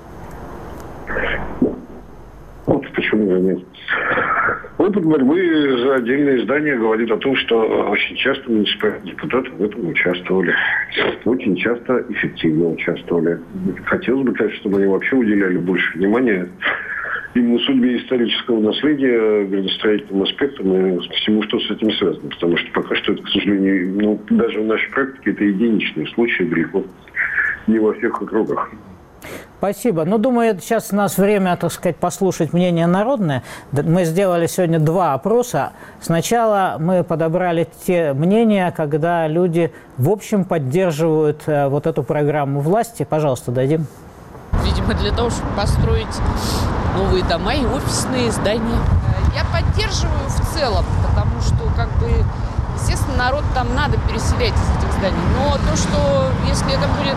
Вот почему же нет. Опыт борьбы за отдельные здания говорит о том, что очень часто муниципальные депутаты в этом участвовали. Очень часто эффективно участвовали. Хотелось бы, конечно, чтобы они вообще уделяли больше внимания именно судьбе исторического наследия, градостроительным аспектам и всему, что с этим связано. Потому что пока что это, к сожалению, даже в нашей практике это единичные случаи, далеко не во всех округах. Спасибо. Ну, думаю, сейчас у нас время, так сказать, послушать мнение народное. Мы сделали сегодня 2 опроса. Сначала мы подобрали те мнения, когда люди, в общем, поддерживают вот эту программу власти. Пожалуйста, дадим. Видимо, для того, чтобы построить новые дома и офисные здания. Я поддерживаю в целом, потому что, как бы, естественно, народ там надо переселять из этих зданий. Но то, что если это будет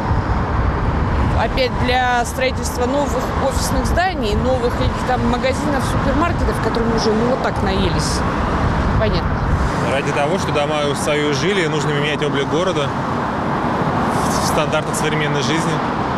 опять для строительства новых офисных зданий, новых каких-то там магазинов, супермаркетов, которыми уже вот так наелись. Понятно. Ради того, что дома свою жили, нужно менять облик города в стандартах современной жизни.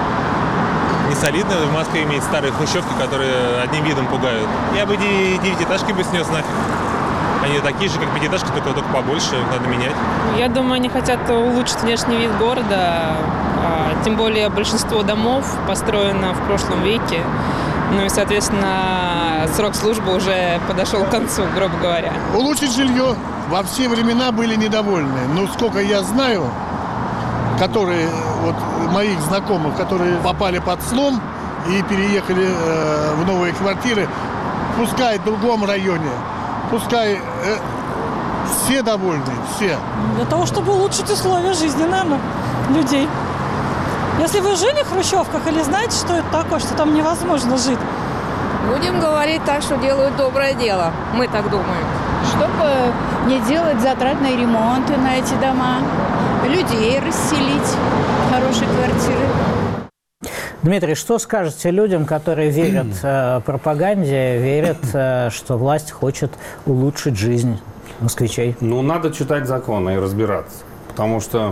Не солидно в Москве иметь старые хрущевки, которые одним видом пугают. Я бы 9-этажки бы снес нафиг. Они такие же, как 5-этажки, только побольше, надо менять. Я думаю, они хотят улучшить внешний вид города. Тем более большинство домов построено в прошлом веке. Ну и, соответственно, срок службы уже подошел к концу, грубо говоря. Улучшить жилье. Во все времена были недовольны. Но сколько я знаю, которые, вот моих знакомых, которые попали под слом и переехали в новые квартиры, пускай в другом районе, пускай все довольны, все. Для того, чтобы улучшить условия жизни, наверное, людей. Если вы жили в хрущевках или знаете, что это такое, что там невозможно жить? Будем говорить так, что делают доброе дело. Мы так думаем. Чтобы не делать затратные ремонты на эти дома, людей расселить в хорошие квартиры. Дмитрий, что скажете людям, которые верят пропаганде, верят, что власть хочет улучшить жизнь москвичей? Ну, надо читать законы и разбираться. Потому что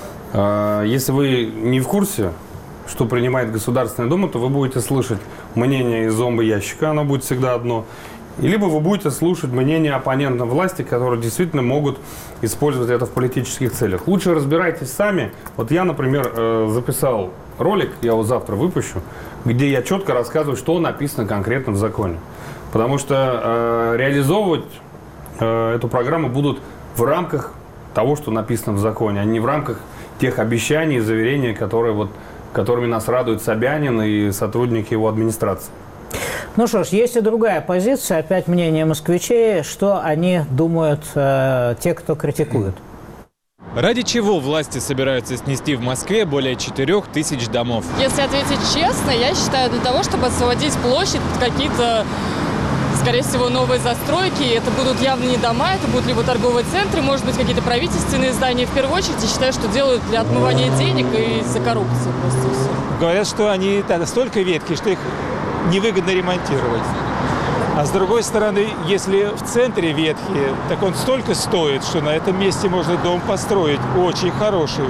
если вы не в курсе, что принимает Государственная Дума, то вы будете слышать мнение из зомбоящика, оно будет всегда одно. И либо вы будете слушать мнение оппонентов власти, которые действительно могут использовать это в политических целях. Лучше разбирайтесь сами. Вот я, например, записал ролик, я его завтра выпущу, где я четко рассказываю, что написано конкретно в законе. Потому что реализовывать эту программу будут в рамках того, что написано в законе, а не в рамках тех обещаний и заверений, которыми нас радует Собянин и сотрудники его администрации. Ну что ж, есть и другая позиция, опять мнение москвичей, что они думают те, кто критикует. Ради чего власти собираются снести в Москве более 4000 домов? Если ответить честно, я считаю, для того, чтобы освободить площадь под какие-то, скорее всего, новые застройки. Это будут явно не дома, это будут либо торговые центры, может быть, какие-то правительственные здания. В первую очередь, я считаю, что делают для отмывания денег и из-за коррупции просто все. Говорят, что они столько ветки, что их невыгодно ремонтировать. А с другой стороны, если в центре ветхие, так он столько стоит, что на этом месте можно дом построить очень хороший.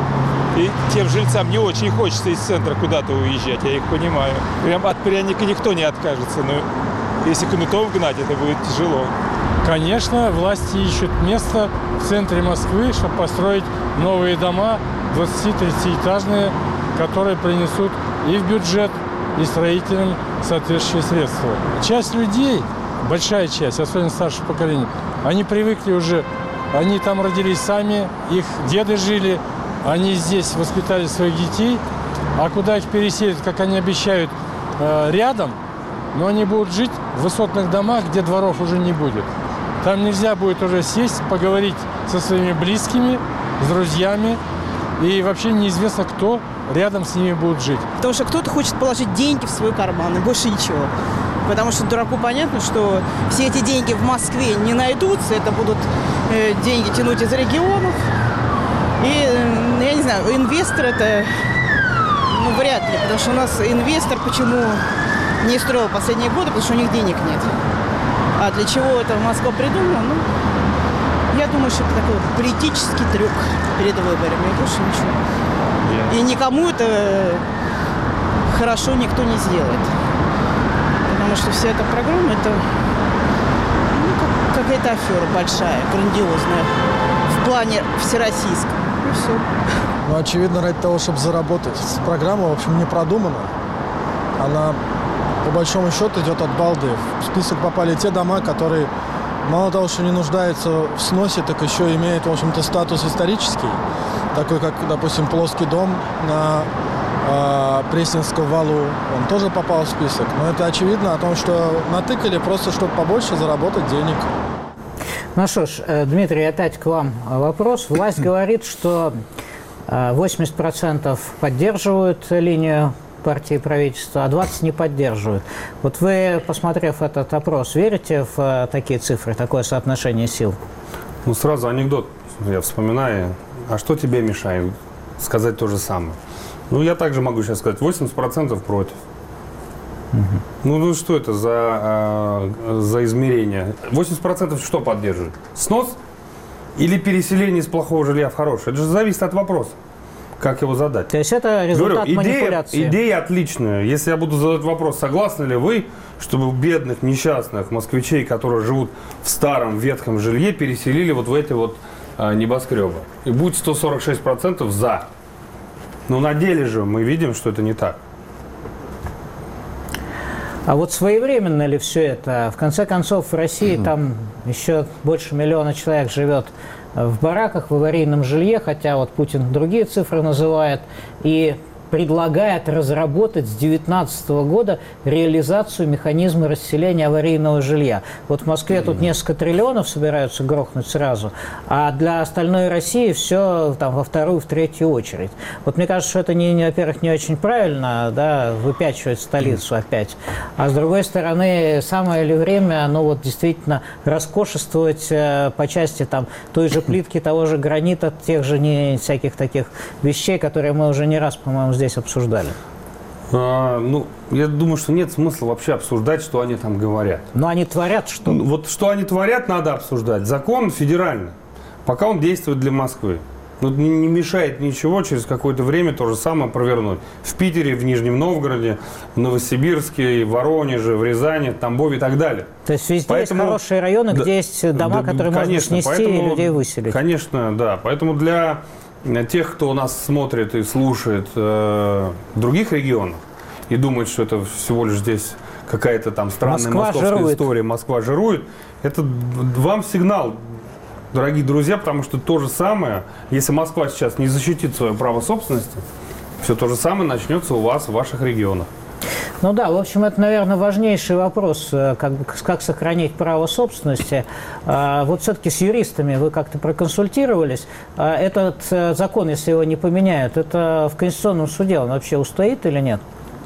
И тем жильцам не очень хочется из центра куда-то уезжать, я их понимаю. Прям от пряника никто не откажется, но если кнутом гнать, это будет тяжело. Конечно, власти ищут место в центре Москвы, чтобы построить новые дома, 20-30-этажные, которые принесут и в бюджет, и строителям соответствующие средства. Часть людей, большая часть, особенно старшее поколение, они привыкли уже, они там родились сами, их деды жили, они здесь воспитали своих детей, а куда их переселят, как они обещают, рядом, но они будут жить в высотных домах, где дворов уже не будет. Там нельзя будет уже сесть, поговорить со своими близкими, с друзьями, и вообще неизвестно, кто рядом с ними будет жить. Потому что кто-то хочет положить деньги в свой карман, и больше ничего. Потому что дураку понятно, что все эти деньги в Москве не найдутся. Это будут деньги тянуть из регионов. И, я не знаю, инвестор это, вряд ли. Потому что у нас инвестор почему не строил последние годы, потому что у них денег нет. А для чего это Москва придумала? Я думаю, что это такой политический трюк перед выборами. И больше ничего. И никому это хорошо никто не сделает. Потому что вся эта программа, это какая-то афера большая, грандиозная. В плане всероссийском. И все. Очевидно, ради того, чтобы заработать. Программа, в общем, не продумана. Она, по большому счету, идет от балды. В список попали те дома, которые мало того, что не нуждаются в сносе, так еще имеют, в общем-то, статус исторический. Такой, как, допустим, Плоский дом на Пресненском валу, он тоже попал в список. Но это очевидно о том, что натыкали просто, чтобы побольше заработать денег. Ну что ж, Дмитрий, опять к вам вопрос. Власть говорит, что 80% поддерживают линию партии и правительства, а 20% не поддерживают. Вот вы, посмотрев этот опрос, верите в такие цифры, такое соотношение сил? Ну, сразу анекдот я вспоминаю. А что тебе мешает сказать то же самое? Ну, я также могу сейчас сказать, 80% против. Ну, что это за измерение? 80% что поддерживает? Снос или переселение из плохого жилья в хорошее? Это же зависит от вопроса. Как его задать? То есть это результат манипуляции? Идея отличная. Если я буду задать вопрос, согласны ли вы, чтобы бедных, несчастных москвичей, которые живут в старом ветхом жилье, переселили вот в эти вот небоскребы? И будет 146% за. Но на деле же мы видим, что это не так. А вот своевременно ли все это? В конце концов, в России там еще больше 1 миллиона человек живет в бараках, в аварийном жилье, хотя вот Путин другие цифры называет, и предлагает разработать с 2019 года реализацию механизма расселения аварийного жилья. Вот в Москве тут несколько триллионов собираются грохнуть сразу, а для остальной России все там во вторую, в третью очередь. Вот мне кажется, что это, во-первых, не очень правильно, да, выпячивать столицу опять, а с другой стороны, самое ли время, вот действительно раскошествовать по части там той же плитки, того же гранита, тех же всяких таких вещей, которые мы уже не раз, по-моему, здесь обсуждали? Я думаю, что нет смысла вообще обсуждать, что они там говорят. Но они творят что? Вот что они творят, надо обсуждать. Закон федеральный, пока он действует для Москвы. Не мешает ничего через какое-то время то же самое провернуть. В Питере, в Нижнем Новгороде, в Новосибирске, в Воронеже, в Рязани, в Тамбове и так далее. То есть везде есть хорошие районы, где есть дома, которые можно снести и людей выселить. Конечно, да. Поэтому для тех, кто нас смотрит и слушает в других регионах и думает, что это всего лишь здесь какая-то там странная московская история, Москва жирует, это вам сигнал, дорогие друзья, потому что то же самое, если Москва сейчас не защитит свое право собственности, все то же самое начнется у вас в ваших регионах. Ну да, в общем, это, наверное, важнейший вопрос, как сохранить право собственности. Вот все-таки с юристами вы как-то проконсультировались. Этот закон, если его не поменяют, это в Конституционном суде он вообще устоит или нет?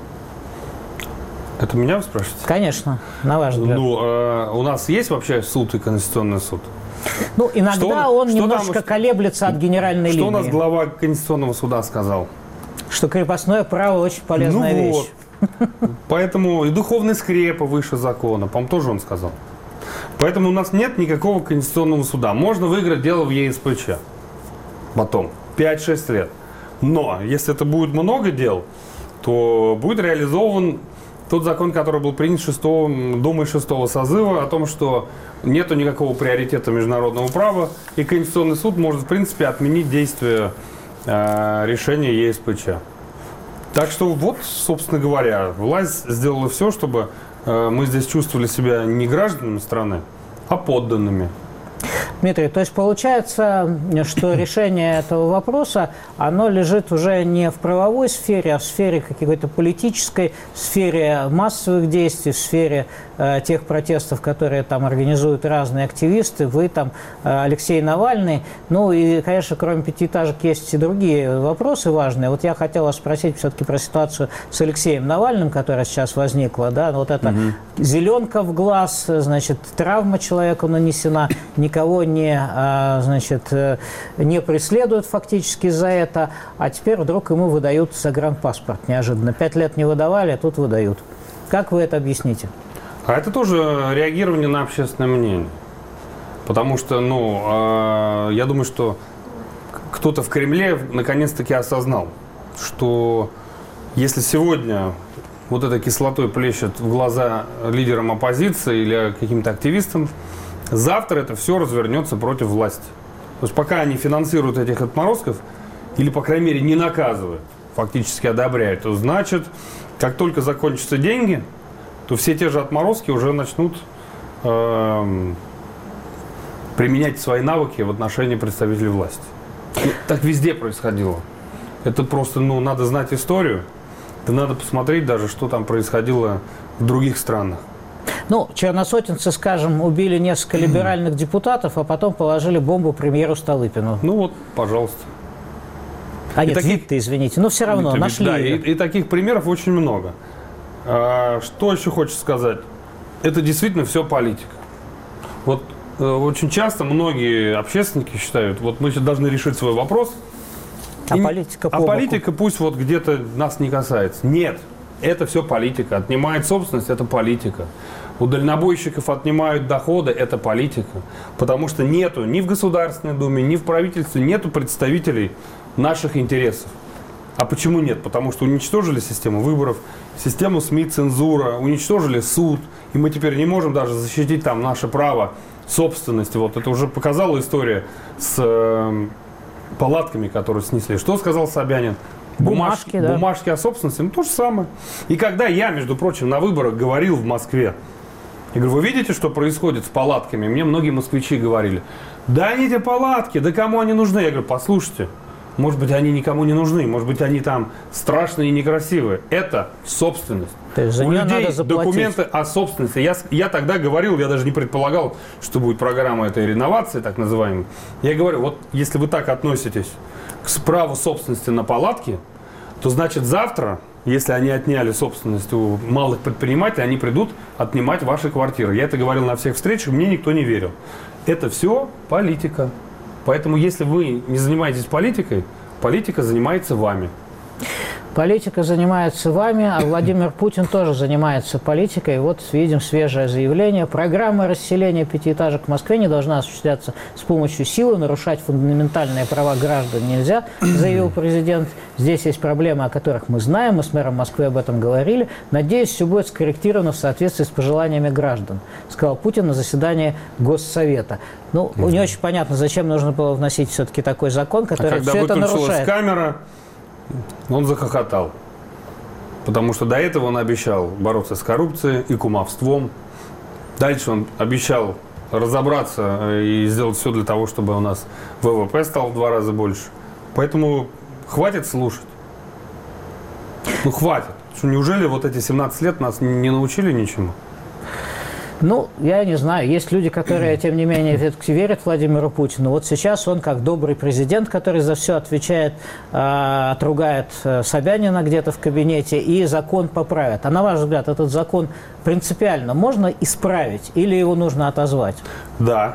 Это меня вы спрашиваете? Конечно, на ваш взгляд. У нас есть вообще суд и Конституционный суд? Иногда он немножко колеблется от генеральной линии. Что у нас глава Конституционного суда сказал? Что крепостное право очень полезная вещь. Поэтому и духовные скрепы выше закона, по-моему, тоже он сказал. Поэтому у нас нет никакого Конституционного суда. Можно выиграть дело в ЕСПЧ потом, 5-6 лет. Но если это будет много дел, то будет реализован тот закон, который был принят Думой 6-го созыва, о том, что нету никакого приоритета международного права, и Конституционный суд может, в принципе, отменить действие решения ЕСПЧ. Так что вот, собственно говоря, власть сделала все, чтобы мы здесь чувствовали себя не гражданами страны, а подданными. Дмитрий, то есть получается, что решение этого вопроса, оно лежит уже не в правовой сфере, а в сфере какой-то политической, в сфере массовых действий, в сфере тех протестов, которые там организуют разные активисты, вы там, Алексей Навальный. Ну и, конечно, кроме пятиэтажек есть и другие вопросы важные. Вот я хотел вас спросить все-таки про ситуацию с Алексеем Навальным, которая сейчас возникла, да, вот эта зеленка в глаз, значит, травма человеку нанесена, никого не, значит, не преследуют фактически за это, а теперь вдруг ему выдают загранпаспорт неожиданно. 5 лет не выдавали, а тут выдают. Как вы это объясните? А это тоже реагирование на общественное мнение. Потому что, ну, я думаю, что кто-то в Кремле наконец-таки осознал, что если сегодня вот этой кислотой плещет в глаза лидерам оппозиции или каким-то активистам, завтра это все развернется против власти. То есть пока они финансируют этих отморозков, или, по крайней мере, не наказывают, фактически одобряют, то значит, как только закончатся деньги, то все те же отморозки уже начнут применять свои навыки в отношении представителей власти. Так везде происходило. Это просто, ну, надо знать историю. Да надо посмотреть даже, что там происходило в других странах. Ну, черносотенцы, скажем, убили несколько либеральных депутатов, а потом положили бомбу премьеру Столыпину. Ну вот, пожалуйста. А нет, вид-то, извините, но все равно нашли. Да, и таких примеров очень много. Что еще хочется сказать? Это действительно все политика. Вот очень часто многие общественники считают, вот мы сейчас должны решить свой вопрос, а политика по боку. Политика пусть вот где-то нас не касается. Нет, это все политика. Отнимает собственность – это политика. У дальнобойщиков отнимают доходы – это политика. Потому что нету ни в Государственной Думе, ни в правительстве нету представителей наших интересов. А почему нет? Потому что уничтожили систему выборов, систему СМИ, цензура, уничтожили суд. И мы теперь не можем даже защитить там наше право собственности. Вот это уже показала история с палатками, которые снесли. Что сказал Собянин? Бумажки, да. Бумажки о собственности, ну то же самое. И когда я, между прочим, на выборах говорил в Москве, я говорю, вы видите, что происходит с палатками? Мне многие москвичи говорили, да они эти палатки, да кому они нужны? Я говорю, послушайте, может быть, они никому не нужны, может быть, они там страшные и некрасивые. Это собственность. То есть за нее надо заплатить. Документы о собственности. Я тогда говорил, я даже не предполагал, что будет программа этой реновации, так называемой. Я говорю, вот если вы так относитесь к праву собственности на палатки, то значит завтра, если они отняли собственность у малых предпринимателей, они придут отнимать ваши квартиры. Я это говорил на всех встречах, мне никто не верил. Это все политика. Поэтому если вы не занимаетесь политикой, политика занимается вами. Политика занимается вами, а Владимир Путин тоже занимается политикой. Вот видим свежее заявление. Программа расселения пятиэтажек в Москве не должна осуществляться с помощью силы. Нарушать фундаментальные права граждан нельзя, заявил президент. Здесь есть проблемы, о которых мы знаем. Мы с мэром Москвы об этом говорили. Надеюсь, все будет скорректировано в соответствии с пожеланиями граждан, сказал Путин на заседании Госсовета. Ну, не очень понятно, зачем нужно было вносить все-таки такой закон, который все это нарушает. Когда выключилась камера, он захохотал. Потому что до этого он обещал бороться с коррупцией и кумовством. Дальше он обещал разобраться и сделать все для того, чтобы у нас ВВП стал в 2 раза больше. Поэтому хватит слушать. Ну, хватит. Что, неужели вот эти 17 лет нас не научили ничему? Ну, я не знаю. Есть люди, которые, тем не менее, верят Владимиру Путину. Вот сейчас он, как добрый президент, который за все отвечает, отругает Собянина где-то в кабинете, и закон поправит. А на ваш взгляд, этот закон принципиально можно исправить или его нужно отозвать? Да.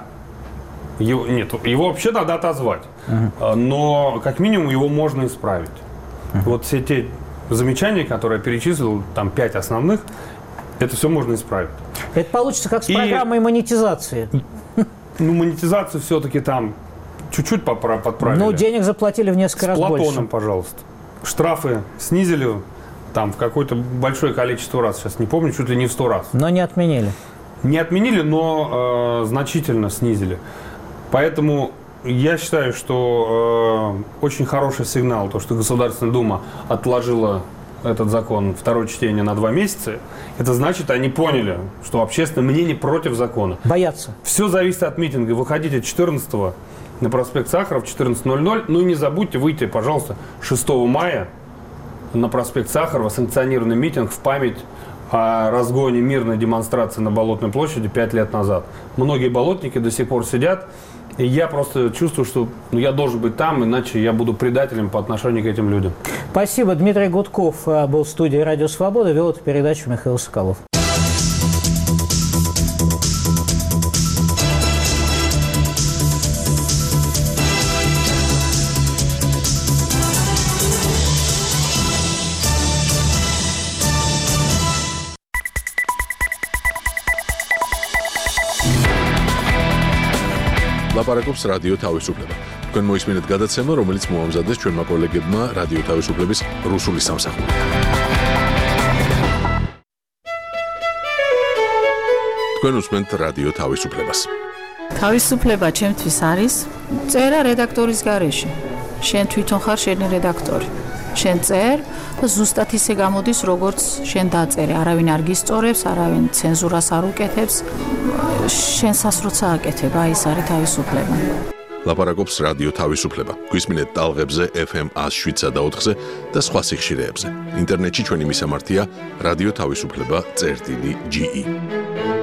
Его вообще надо отозвать. Но, как минимум, его можно исправить. Вот все те замечания, которые я перечислил, там 5 основных, это все можно исправить. Это получится как с программой монетизации. Ну, монетизацию все-таки там чуть-чуть подправили. Ну, денег заплатили в несколько раз больше. С Платоном, пожалуйста. Штрафы снизили там в какое-то большое количество раз. Сейчас не помню, чуть ли не в 100 раз. Но не отменили. Не отменили, но значительно снизили. Поэтому я считаю, что очень хороший сигнал, то, что Государственная Дума отложила этот закон, второе чтение на 2 месяца, это значит, они поняли, что общественное мнение против закона. Боятся. Все зависит от митинга. Выходите 14-го на проспект Сахаров, 14:00. Ну и не забудьте выйти, пожалуйста, 6 мая на проспект Сахарова, санкционированный митинг в память о разгоне мирной демонстрации на Болотной площади 5 лет назад. Многие болотники до сих пор сидят, и я просто чувствую, что я должен быть там, иначе я буду предателем по отношению к этим людям. Спасибо. Дмитрий Гудков был в студии «Радио Свобода», вел эту передачу Михаил Соколов. ლაპარაკობს რადიო თავისუფლება. თქვენ მოისმინეთ გადაცემა, რომელიც მოამზადეს ჩვენმა კოლეგებმა რადიო თავისუფლების რუსული სამსახური. თქვენ უსმენთ რადიო თავისუფლებას. თავისუფლება ჩემთვის არის წერა რედაქტორის გარეშე. შენ თვითონ ხარ შენი რედაქტორი. შენ წერ და ზუსტად ისე გამოდის, როგორც შენ დაწერე. არავინ არ გისწორებს, არავინ ცენზურას არ უკეთებს. შენსას როცა აკეთებ, აი ეს არის თავისუფლება. ლაპარაკობს რადიო თავისუფლება. გვისმინეთ ტალღებზე FM 107.4-ზე და სხვა სიხშირეებზე. ინტერნეტში ჩვენი მისამართია რადიო თავისუფლება.ge.